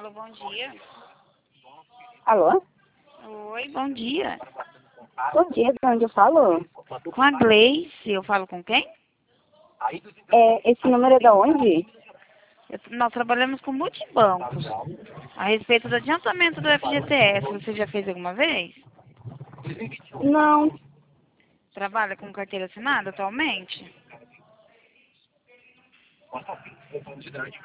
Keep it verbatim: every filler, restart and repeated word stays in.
Alô, bom dia. Alô? Oi, bom dia. Bom dia, de onde eu falo? Com a Gleice, eu falo com quem? É, esse número é da onde? Eu- nós trabalhamos com multibancos. A respeito do adiantamento do F G T S, você já fez alguma vez? Não. Trabalha com carteira assinada atualmente?